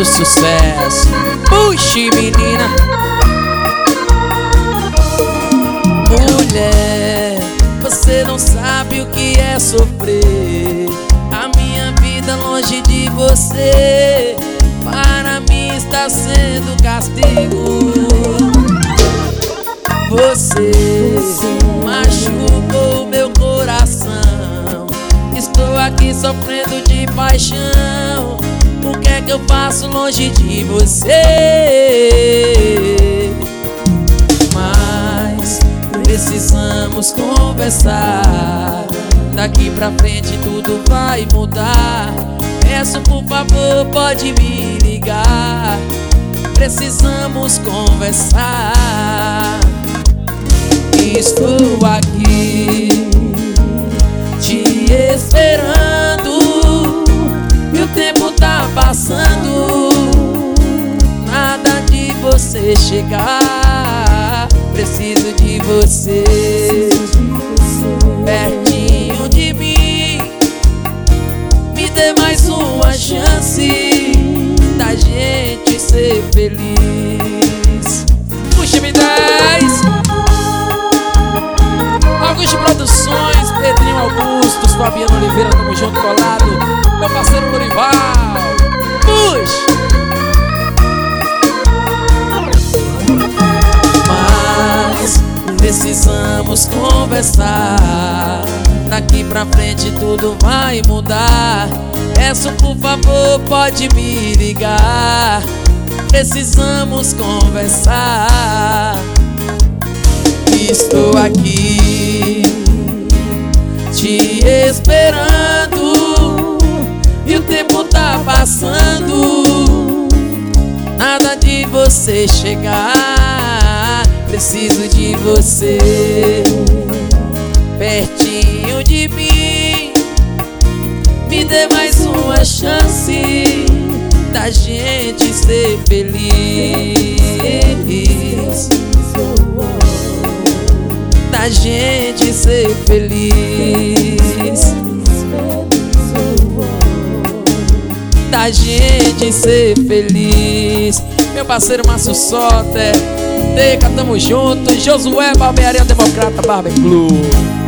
do sucesso. Puxe, menina. Mulher, você não sabe o que é sofrer. A minha vida longe de você, para mim está sendo castigo. Você machucou meu coração. Estou aqui sofrendo de paixão. O que é que eu faço longe de você? Mas precisamos conversar. Daqui pra frente tudo vai mudar. Peço por favor, pode me ligar. Precisamos conversar. Estou aqui te esperando e o tempo tá passando. Nada de você chegar. Preciso de você pertinho de mim. Me dê mais uma chance da gente ser feliz. Puxa-me 10. Augusto Produções, Pedrinho Augustos, Fabiano Oliveira, tamo junto, colado. Meu parceiro Lorival. Puxa! Mas precisamos conversar. Daqui pra frente tudo vai mudar. Peço por favor, pode me ligar. Precisamos conversar. Estou aqui te esperando e o tempo tá passando. Nada de você chegar. Preciso de você pertinho de mim. Me dê mais uma chance da gente ser feliz. Da gente ser feliz. Da gente ser feliz. Meu parceiro Márcio Soter, Deca, tamo junto. Josué, Barbearia Democrata, Barbecue.